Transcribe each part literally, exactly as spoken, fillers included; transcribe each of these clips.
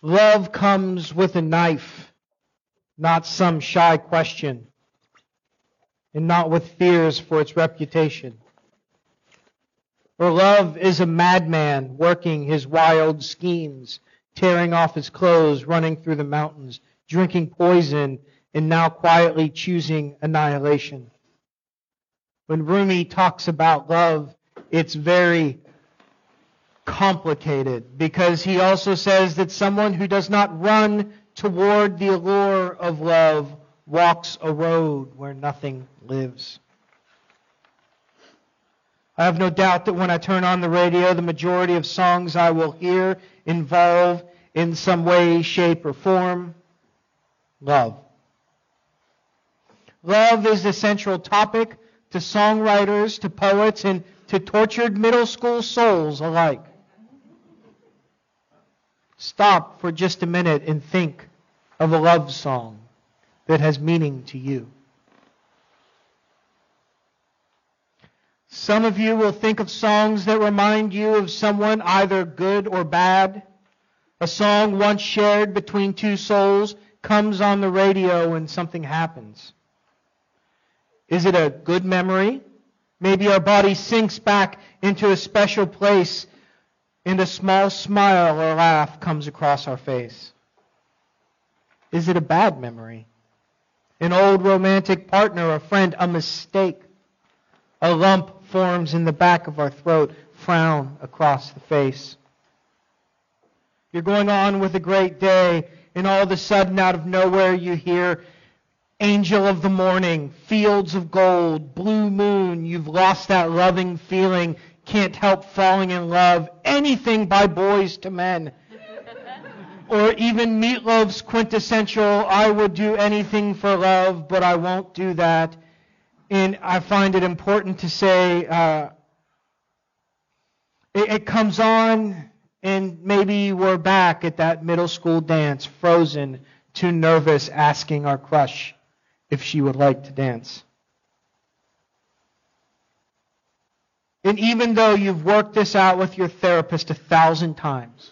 Love comes with a knife, not some shy question, and not with fears for its reputation. Or love is a madman working his wild schemes, tearing off his clothes, running through the mountains, drinking poison, and now quietly choosing annihilation. When Rumi talks about love, it's very complicated, because he also says that someone who does not run toward the allure of love walks a road where nothing lives. I have no doubt that when I turn on the radio, the majority of songs I will hear involve in some way, shape, or form love. Love is the central topic to songwriters, to poets, and to tortured middle school souls alike. Stop for just a minute and think of a love song that has meaning to you. Some of you will think of songs that remind you of someone either good or bad. A song once shared between two souls comes on the radio and something happens. Is it a good memory? Maybe our body sinks back into a special place and a small smile or laugh comes across our face. Is it a bad memory? An old romantic partner, a friend, a mistake. A lump forms in the back of our throat, frown across the face. You're going on with a great day, and all of a sudden, out of nowhere, you hear angel of the morning, fields of gold, blue moon. You've lost that loving feeling, can't help falling in love. Anything by Boys to Men. Or even Meatloaf's quintessential, I would do anything for love, but I won't do that. And I find it important to say, uh, it, it comes on, and maybe we're back at that middle school dance, frozen, too nervous, asking our crush if she would like to dance. And even though you've worked this out with your therapist a thousand times,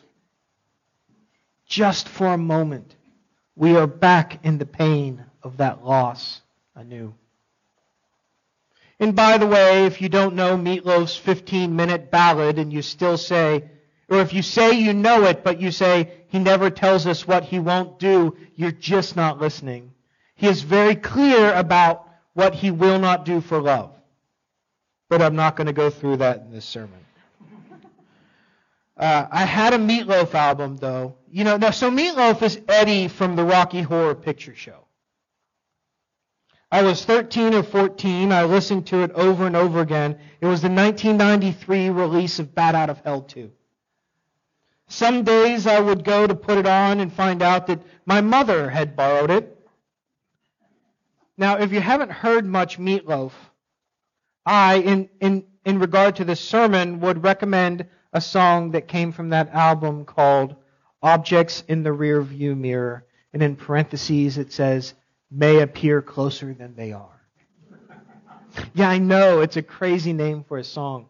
just for a moment, we are back in the pain of that loss anew. And by the way, if you don't know Meatloaf's fifteen-minute ballad and you still say, or if you say you know it, but you say he never tells us what he won't do, you're just not listening. He is very clear about what he will not do for love. But I'm not going to go through that in this sermon. Uh, I had a Meatloaf album, though. You know, now, so Meatloaf is Eddie from the Rocky Horror Picture Show. I was thirteen or fourteen. I listened to it over and over again. It was the nineteen ninety-three release of Bat Out of Hell two. Some days I would go to put it on and find out that my mother had borrowed it. Now, if you haven't heard much Meatloaf, I, in, in, in regard to this sermon, would recommend a song that came from that album called Objects in the Rearview Mirror. And in parentheses it says, may appear closer than they are. Yeah, I know, it's a crazy name for a song.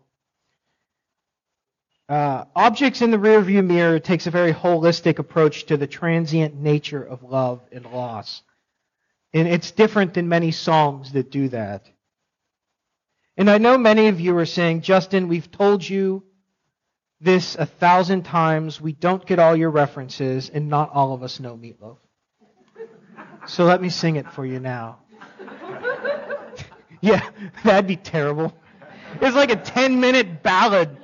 Uh, Objects in the Rearview Mirror takes a very holistic approach to the transient nature of love and loss. And it's different than many songs that do that. And I know many of you are saying, Justin, we've told you this a thousand times. We don't get all your references, and not all of us know Meatloaf. So let me sing it for you now. Yeah, that'd be terrible. It's like a ten-minute ballad.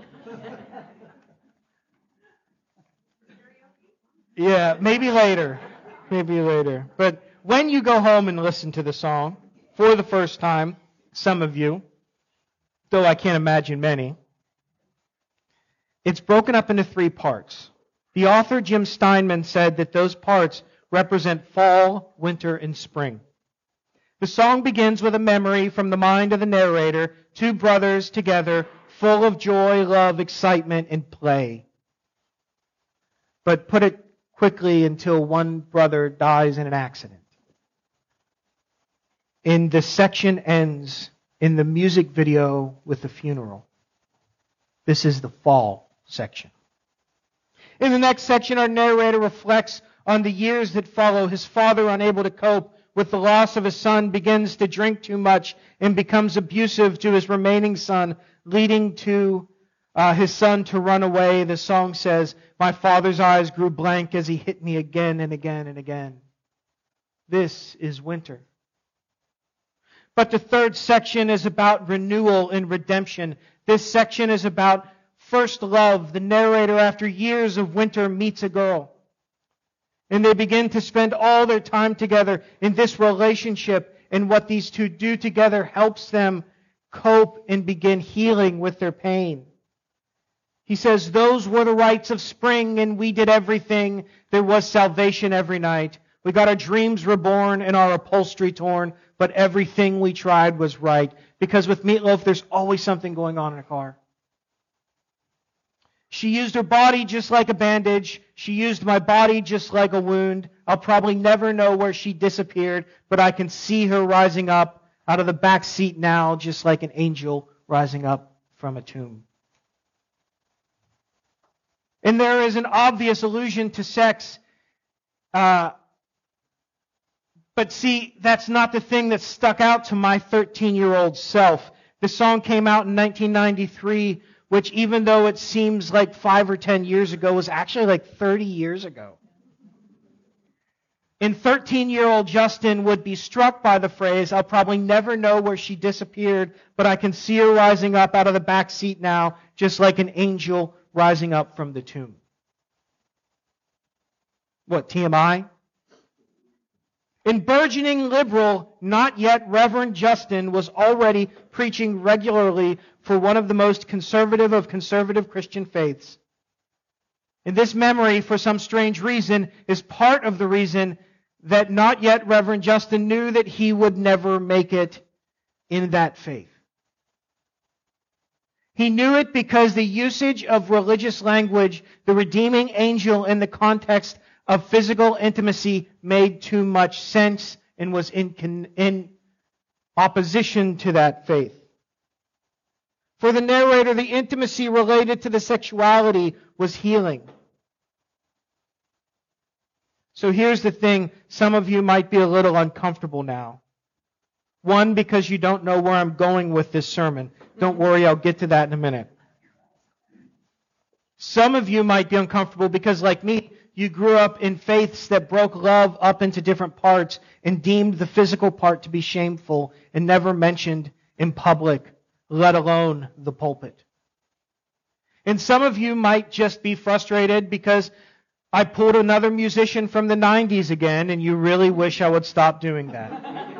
Yeah, maybe later. Maybe later. But when you go home and listen to the song, for the first time, some of you, though I can't imagine many, it's broken up into three parts. The author, Jim Steinman, said that those parts represent fall, winter, and spring. The song begins with a memory from the mind of the narrator, two brothers together, full of joy, love, excitement, and play. But put it quickly until one brother dies in an accident. And the section ends in the music video with the funeral. This is the fall section. In the next section, our narrator reflects on the years that follow. His father, unable to cope with the loss of his son, begins to drink too much and becomes abusive to his remaining son, leading to uh, his son to run away. The song says, "My father's eyes grew blank as he hit me again and again and again." This is winter. But the third section is about renewal and redemption. This section is about first love. The narrator, after years of winter, meets a girl. And they begin to spend all their time together in this relationship. And what these two do together helps them cope and begin healing with their pain. He says, "Those were the rites of spring, and we did everything. There was salvation every night. We got our dreams reborn and our upholstery torn, but everything we tried was right." Because with Meatloaf, there's always something going on in a car. "She used her body just like a bandage. She used my body just like a wound. I'll probably never know where she disappeared, but I can see her rising up out of the back seat now, just like an angel rising up from a tomb." And there is an obvious allusion to sex. Uh, but see, that's not the thing that stuck out to my thirteen-year-old self. The song came out in nineteen ninety-three, which even though it seems like five or ten years ago, was actually like thirty years ago. And thirteen-year-old Justin would be struck by the phrase, "I'll probably never know where she disappeared, but I can see her rising up out of the back seat now, just like an angel rising up from the tomb." What, T M I? In burgeoning liberal, not yet Reverend Justin was already preaching regularly for one of the most conservative of conservative Christian faiths. And this memory, for some strange reason, is part of the reason that not yet Reverend Justin knew that he would never make it in that faith. He knew it because the usage of religious language, the redeeming angel in the context of physical intimacy, made too much sense and was in, in opposition to that faith. For the narrator, the intimacy related to the sexuality was healing. So here's the thing. Some of you might be a little uncomfortable now. One, because you don't know where I'm going with this sermon. Don't worry, I'll get to that in a minute. Some of you might be uncomfortable because, like me, you grew up in faiths that broke love up into different parts and deemed the physical part to be shameful and never mentioned in public, let alone the pulpit. And some of you might just be frustrated because I pulled another musician from the nineties again, and you really wish I would stop doing that.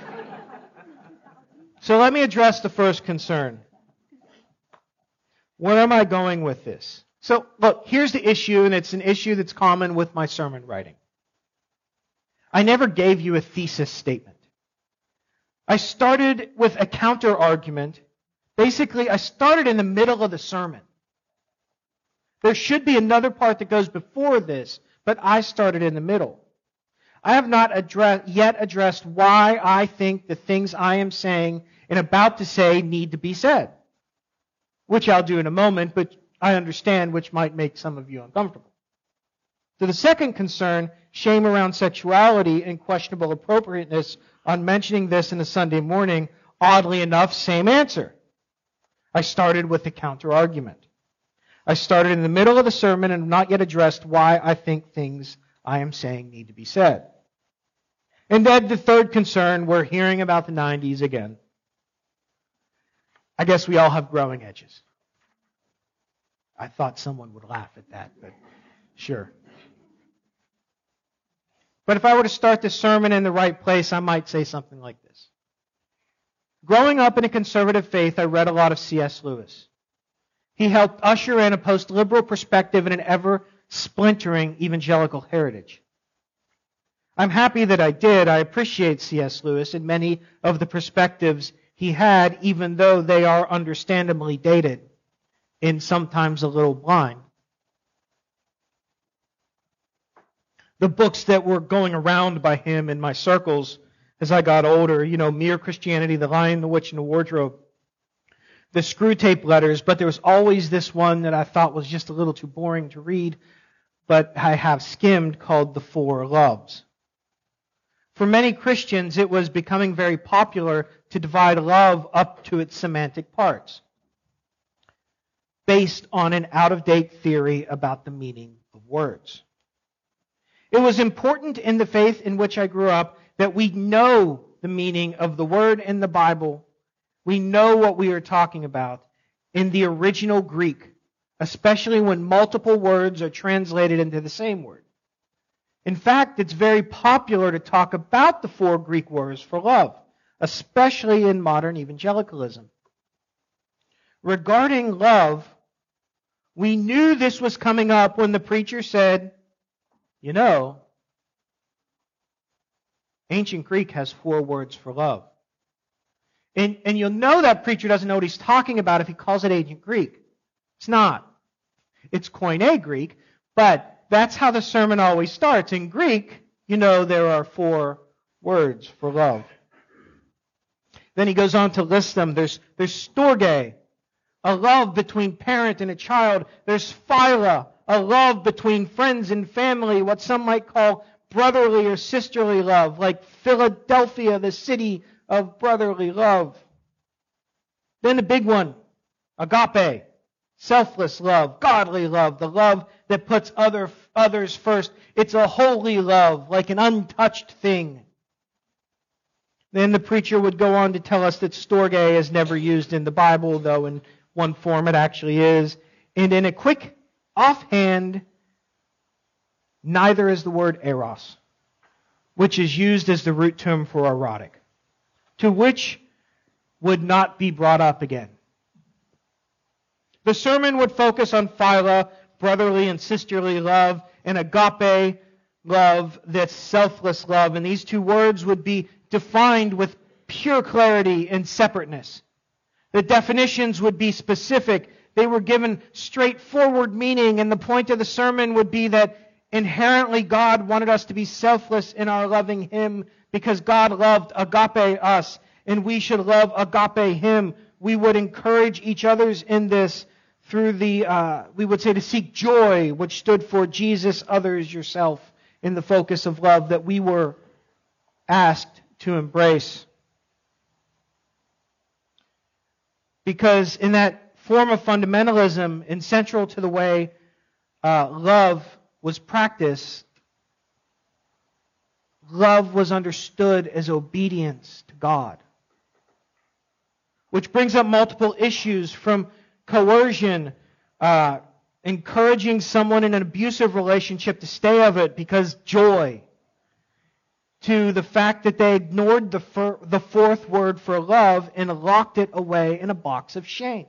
So let me address the first concern. Where am I going with this? So, look, here's the issue, and it's an issue that's common with my sermon writing. I never gave you a thesis statement. I started with a counter argument. Basically, I started in the middle of the sermon. There should be another part that goes before this, but I started in the middle. I have not address, yet addressed why I think the things I am saying and about to say need to be said, which I'll do in a moment, but I understand which might make some of you uncomfortable. So the second concern, shame around sexuality and questionable appropriateness, on mentioning this in a Sunday morning, oddly enough, same answer. I started with the counter-argument. I started in the middle of the sermon and have not yet addressed why I think things I am saying need to be said. And then the third concern, we're hearing about the nineties again. I guess we all have growing edges. I thought someone would laugh at that, but sure. But if I were to start the sermon in the right place, I might say something like this. Growing up in a conservative faith, I read a lot of C S Lewis. He helped usher in a post-liberal perspective in an ever-splintering evangelical heritage. I'm happy that I did. I appreciate C S Lewis and many of the perspectives he had, even though they are understandably dated and sometimes a little blind. The books that were going around by him in my circles as I got older, you know, Mere Christianity, The Lion, the Witch, and the Wardrobe, the Screw Tape Letters, but there was always this one that I thought was just a little too boring to read, but I have skimmed, called The Four Loves. For many Christians, it was becoming very popular to divide love up to its semantic parts, based on an out-of-date theory about the meaning of words. It was important in the faith in which I grew up that we know the meaning of the word in the Bible. We know what we are talking about in the original Greek, especially when multiple words are translated into the same word. In fact, it's very popular to talk about the four Greek words for love, especially in modern evangelicalism. Regarding love, we knew this was coming up when the preacher said, you know, ancient Greek has four words for love. And, and you'll know that preacher doesn't know what he's talking about if he calls it ancient Greek. It's not. It's Koine Greek, but that's how the sermon always starts. In Greek, you know there are four words for love. Then he goes on to list them. There's, there's storge, a love between parent and a child. There's phila, a love between friends and family, what some might call brotherly or sisterly love, like Philadelphia, the city of brotherly love. Then the big one, agape, selfless love, godly love, the love that puts other others first. It's a holy love, like an untouched thing. Then the preacher would go on to tell us that storge is never used in the Bible, though in one form it actually is. And in a quick offhand, neither is the word eros, which is used as the root term for erotic, to which would not be brought up again. The sermon would focus on phila, brotherly and sisterly love, and agape, love that's selfless love. And these two words would be defined with pure clarity and separateness. The definitions would be specific. They were given straightforward meaning, and the point of the sermon would be that inherently God wanted us to be selfless in our loving Him because God loved agape us, and we should love agape Him. We would encourage each others in this through the, uh, we would say to seek joy, which stood for Jesus, others, yourself, in the focus of love that we were asked to embrace. Because in that form of fundamentalism, and central to the way uh, love was practiced, love was understood as obedience to God. Which brings up multiple issues, from coercion, uh, encouraging someone in an abusive relationship to stay of it because joy, to the fact that they ignored the, fir- the fourth word for love and locked it away in a box of shame.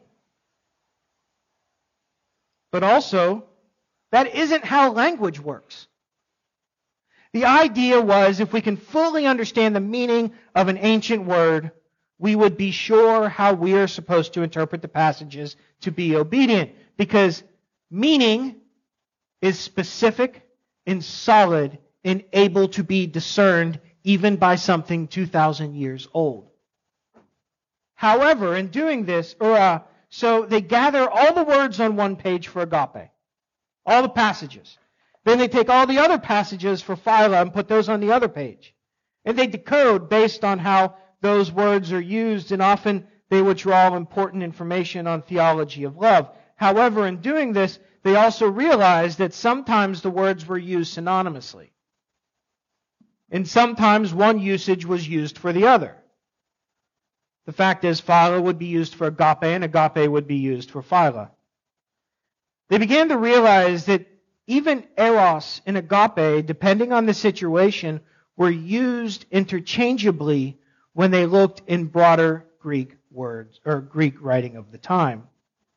But also, that isn't how language works. The idea was, if we can fully understand the meaning of an ancient word, we would be sure how we are supposed to interpret the passages to be obedient. Because meaning is specific and solid and able to be discerned even by something two thousand years old. However, in doing this, or uh, so they gather all the words on one page for agape, all the passages. Then they take all the other passages for phila and put those on the other page. And they decode based on how those words are used, and often they would draw important information on theology of love. However, in doing this, they also realized that sometimes the words were used synonymously. And sometimes one usage was used for the other. The fact is, phila would be used for agape, and agape would be used for phila. They began to realize that even eros and agape, depending on the situation, were used interchangeably when they looked in broader Greek words, or Greek writing of the time.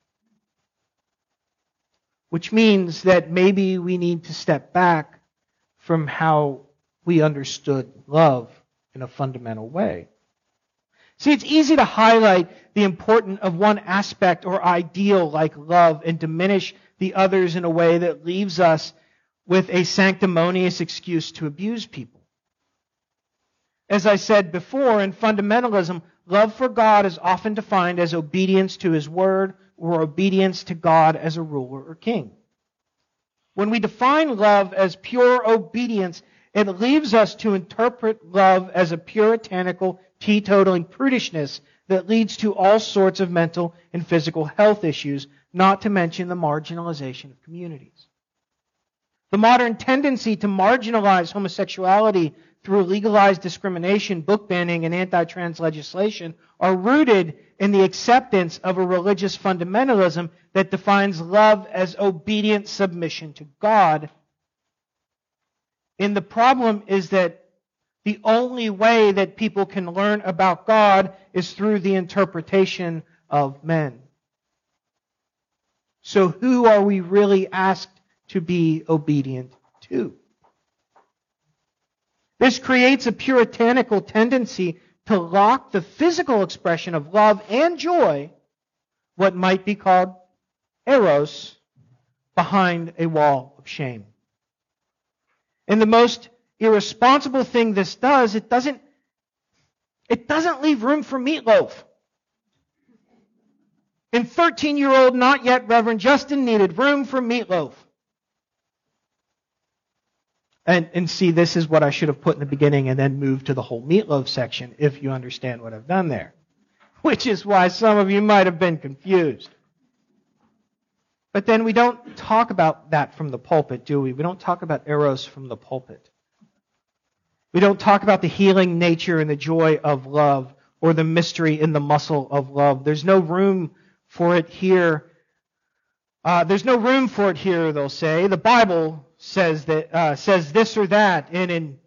Which means that maybe we need to step back from how we understood love in a fundamental way. See, it's easy to highlight the importance of one aspect or ideal like love and diminish the others in a way that leaves us with a sanctimonious excuse to abuse people. As I said before, in fundamentalism, love for God is often defined as obedience to His Word or obedience to God as a ruler or king. When we define love as pure obedience, it leaves us to interpret love as a puritanical, teetotaling prudishness that leads to all sorts of mental and physical health issues, not to mention the marginalization of communities. The modern tendency to marginalize homosexuality through legalized discrimination, book banning, and anti-trans legislation are rooted in the acceptance of a religious fundamentalism that defines love as obedient submission to God. And the problem is that the only way that people can learn about God is through the interpretation of men. So who are we really asked to be obedient to? This creates a puritanical tendency to lock the physical expression of love and joy, what might be called eros, behind a wall of shame. And the most irresponsible thing this does, it doesn't, it doesn't leave room for meatloaf. And thirteen-year-old, not yet Reverend Justin needed room for meatloaf. And, and see, this is what I should have put in the beginning and then move to the whole meatloaf section, if you understand what I've done there. Which is why some of you might have been confused. But then we don't talk about that from the pulpit, do we? We don't talk about eros from the pulpit. We don't talk about the healing nature and the joy of love, or the mystery in the muscle of love. There's no room for it here. Uh, there's no room for it here, they'll say. The Bible says that uh, says this or that, and in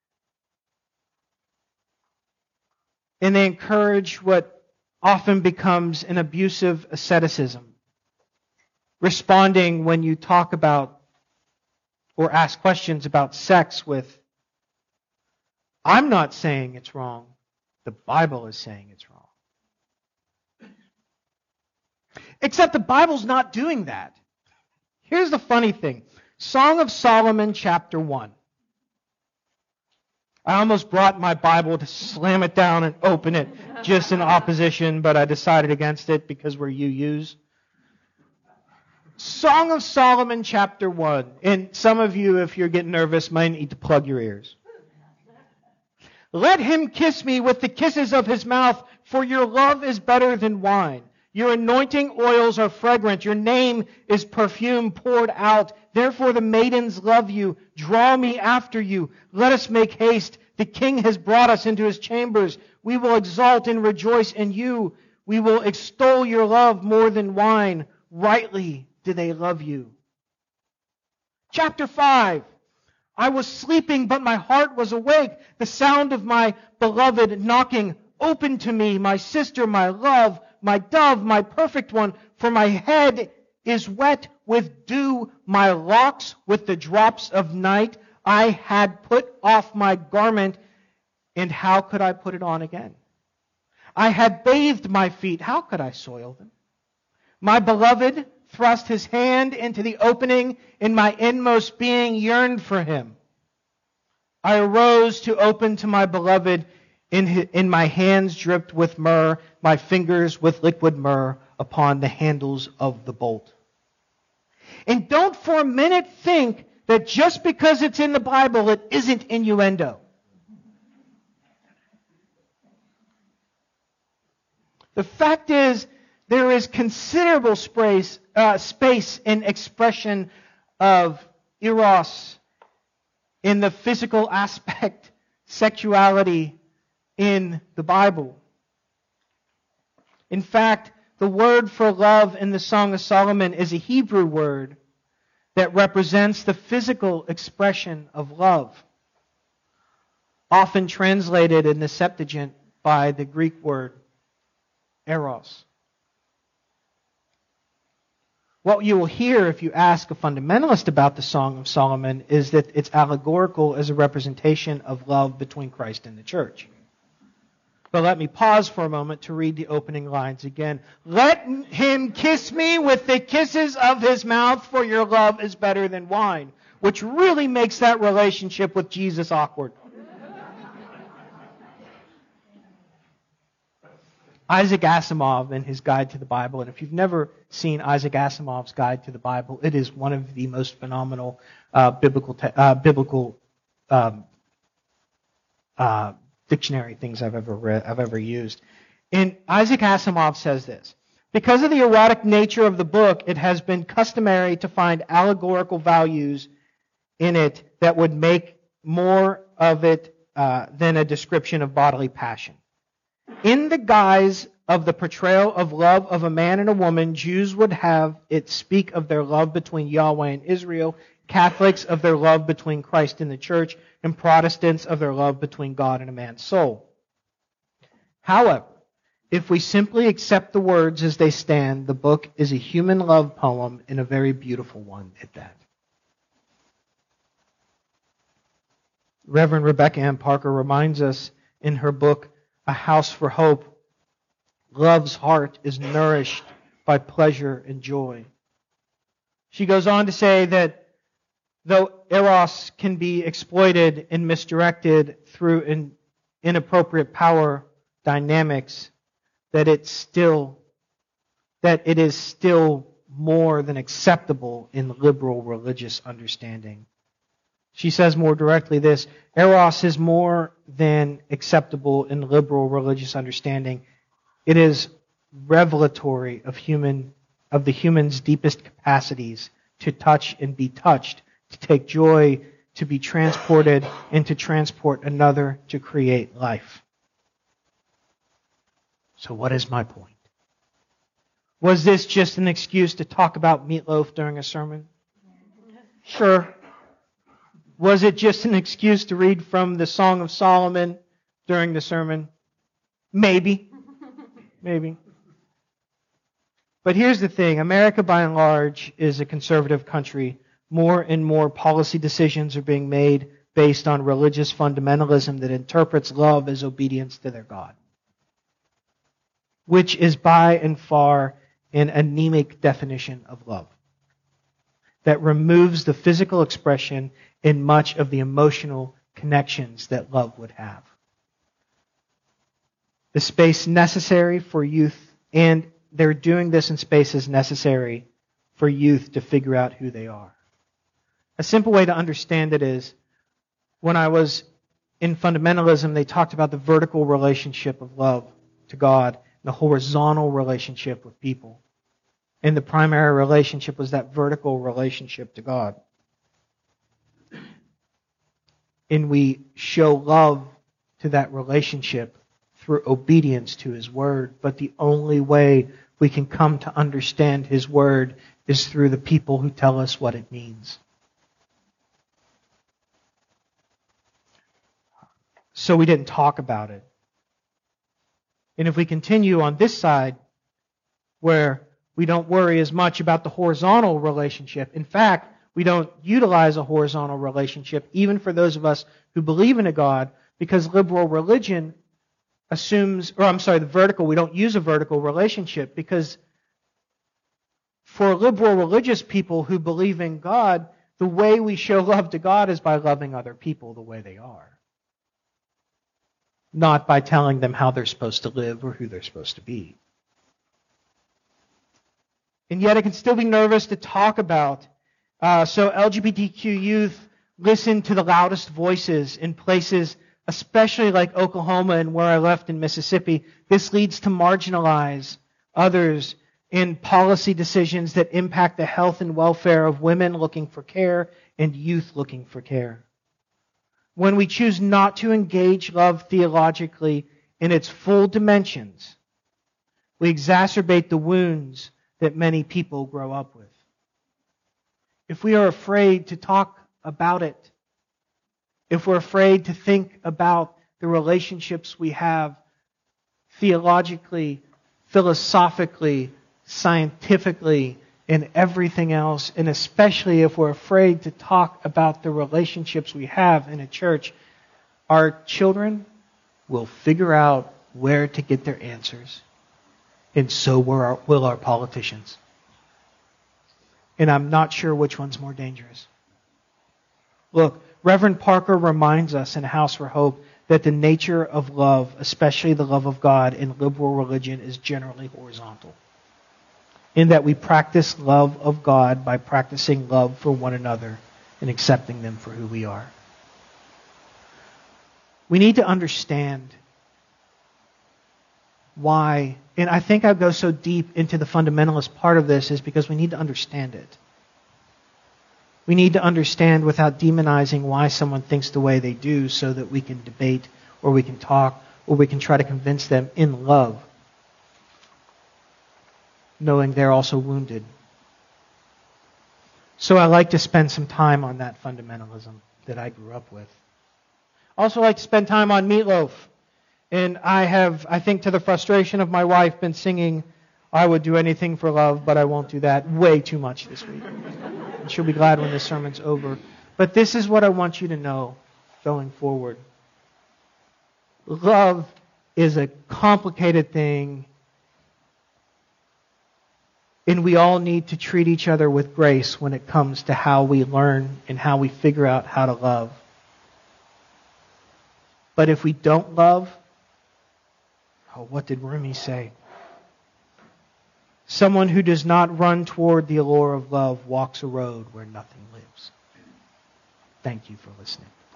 and they encourage what often becomes an abusive asceticism, responding when you talk about or ask questions about sex with, "I'm not saying it's wrong. The Bible is saying it's wrong." Except the Bible's not doing that. Here's the funny thing. Song of Solomon, chapter one. I almost brought my Bible to slam it down and open it just in opposition, but I decided against it because we're U Us. Song of Solomon, chapter one. And some of you, if you're getting nervous, might need to plug your ears. Let him kiss me with the kisses of his mouth, for your love is better than wine. Your anointing oils are fragrant. Your name is perfume poured out. Therefore the maidens love you. Draw me after you. Let us make haste. The king has brought us into his chambers. We will exalt and rejoice in you. We will extol your love more than wine. Rightly do they love you. Chapter five. I was sleeping, but my heart was awake. The sound of my beloved knocking. Open to me, my sister, my love, my dove, my perfect one, for my head is wet with dew, my locks with the drops of night. I had put off my garment, and how could I put it on again? I had bathed my feet, how could I soil them? My beloved thrust his hand into the opening, and my inmost being yearned for him. I arose to open to my beloved. In, his, in my hands dripped with myrrh, my fingers with liquid myrrh upon the handles of the bolt. And don't for a minute think that just because it's in the Bible, it isn't innuendo. The fact is, there is considerable space, uh, space and expression of eros in the physical aspect, sexuality, in the Bible. In fact, the word for love in the Song of Solomon is a Hebrew word that represents the physical expression of love, often translated in the Septuagint by the Greek word eros. What you will hear if you ask a fundamentalist about the Song of Solomon is that it's allegorical as a representation of love between Christ and the church. But let me pause for a moment to read the opening lines again. Let him kiss me with the kisses of his mouth, for your love is better than wine. Which really makes that relationship with Jesus awkward. Isaac Asimov in his Guide to the Bible, and if you've never seen Isaac Asimov's Guide to the Bible, it is one of the most phenomenal uh, biblical te- uh, biblical um, uh, dictionary things I've ever read, I've ever used. And Isaac Asimov says this: because of the erotic nature of the book, it has been customary to find allegorical values in it that would make more of it uh, than a description of bodily passion. In the guise of the portrayal of love of a man and a woman, Jews would have it speak of their love between Yahweh and Israel, Catholics of their love between Christ and the church, and Protestants of their love between God and a man's soul. However, if we simply accept the words as they stand, the book is a human love poem, and a very beautiful one at that. Reverend Rebecca Ann Parker reminds us in her book, A House for Hope, love's heart is nourished by pleasure and joy. She goes on to say that though eros can be exploited and misdirected through in, inappropriate power dynamics, that it's still that it is still more than acceptable in liberal religious understanding. She says more directly this: eros is more than acceptable in liberal religious understanding. It is revelatory of human of the human's deepest capacities to touch and be touched, to take joy, to be transported, and to transport another to create life. So what is my point? Was this just an excuse to talk about meatloaf during a sermon? Sure. Was it just an excuse to read from the Song of Solomon during the sermon? Maybe. Maybe. But here's the thing. America, by and large, is a conservative country. More and more policy decisions are being made based on religious fundamentalism that interprets love as obedience to their God, which is by and far an anemic definition of love that removes the physical expression in much of the emotional connections that love would have. The space necessary for youth, and they're doing this in spaces necessary for youth to figure out who they are. A simple way to understand it is, when I was in fundamentalism, they talked about the vertical relationship of love to God, the horizontal relationship with people. And the primary relationship was that vertical relationship to God. And we show love to that relationship through obedience to His Word. But the only way we can come to understand His Word is through the people who tell us what it means. So we didn't talk about it. And if we continue on this side, where we don't worry as much about the horizontal relationship. In fact, we don't utilize a horizontal relationship, even for those of us who believe in a God, because liberal religion assumes, or I'm sorry, the vertical, we don't use a vertical relationship, because for liberal religious people who believe in God, the way we show love to God is by loving other people the way they are, not by telling them how they're supposed to live or who they're supposed to be. And yet it can still be nervous to talk about. Uh, so L G B T Q youth listen to the loudest voices in places, especially like Oklahoma and where I left in Mississippi. This leads to marginalize others in policy decisions that impact the health and welfare of women looking for care and youth looking for care. When we choose not to engage love theologically in its full dimensions, we exacerbate the wounds that many people grow up with. If we are afraid to talk about it, if we're afraid to think about the relationships we have theologically, philosophically, scientifically, and everything else, and especially if we're afraid to talk about the relationships we have in a church, our children will figure out where to get their answers. And so will our, will our politicians. And I'm not sure which one's more dangerous. Look, Reverend Parker reminds us in House for Hope that the nature of love, especially the love of God in liberal religion, is generally horizontal. In that we practice love of God by practicing love for one another and accepting them for who we are. We need to understand why, and I think I go so deep into the fundamentalist part of this is because we need to understand it. We need to understand without demonizing why someone thinks the way they do so that we can debate or we can talk or we can try to convince them in love, knowing they're also wounded. So I like to spend some time on that fundamentalism that I grew up with. I also like to spend time on Meatloaf. And I have, I think to the frustration of my wife, been singing I Would Do Anything for Love, but I Won't Do That way too much this week. And she'll be glad when this sermon's over. But this is what I want you to know going forward. Love is a complicated thing, and we all need to treat each other with grace when it comes to how we learn and how we figure out how to love. But if we don't love, oh, what did Rumi say? Someone who does not run toward the allure of love walks a road where nothing lives. Thank you for listening.